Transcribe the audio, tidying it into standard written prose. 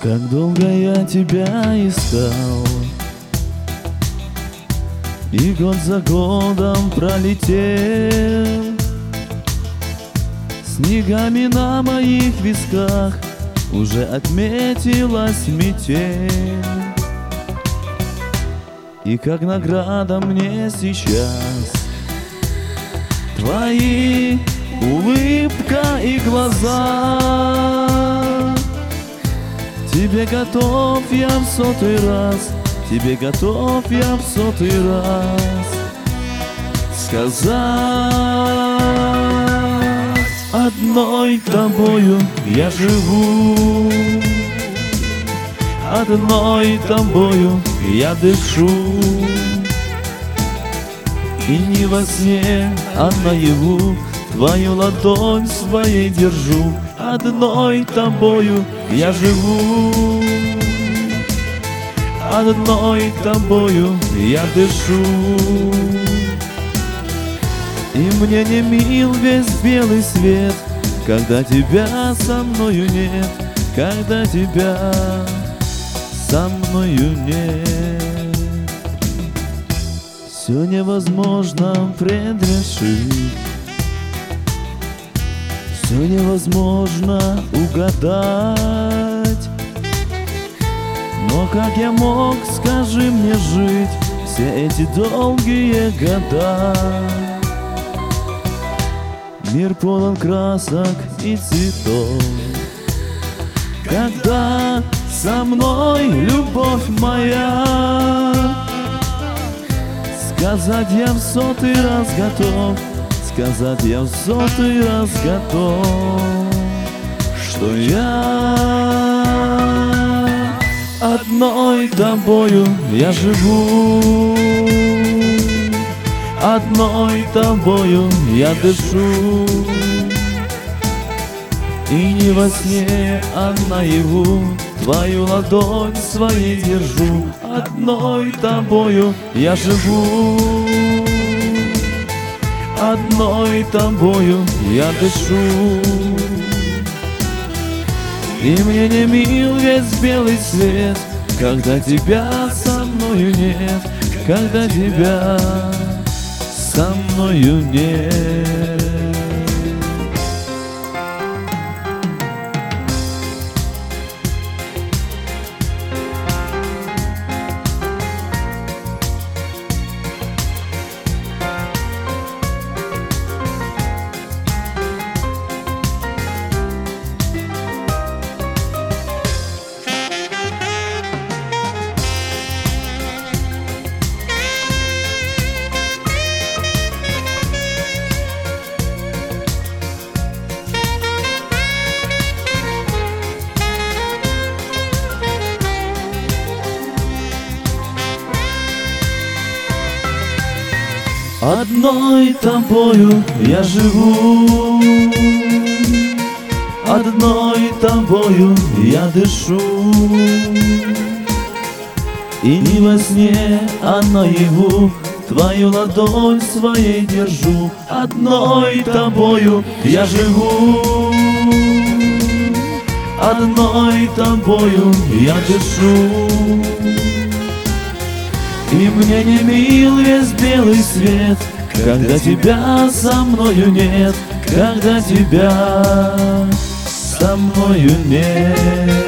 Как долго я тебя искал, и год за годом пролетел. Снегами на моих висках уже отметилась метель. И как награда мне сейчас твои улыбка и глаза. Тебе готов я в сотый раз, тебе готов я в сотый раз сказать: одной тобою я живу, одной тобою я дышу. И не во сне, а наяву твою ладонь своей держу. Одной тобою я живу, одной тобою я дышу. И мне не мил весь белый свет, когда тебя со мною нет, когда тебя со мною нет. Все невозможно предрешить, все невозможно угадать. Но как я мог, скажи мне, жить все эти долгие года? Мир полон красок и цветов, когда со мной любовь моя. Сказать я в сотый раз готов, сказать я в сотый раз готов, что я одной тобою я живу, одной тобою я дышу. И не во сне, а наяву твою ладонь своей держу. Одной тобою я живу, одной тобою я дышу. И мне не мил весь белый свет, когда тебя со мною нет, когда тебя со мною нет. Одной тобою я живу, одной тобою я дышу. И не во сне, а наяву твою ладонь своей держу. Одной тобою я живу, одной тобою я дышу. И мне не мил весь белый свет, когда тебя со мною нет, когда тебя со мною нет.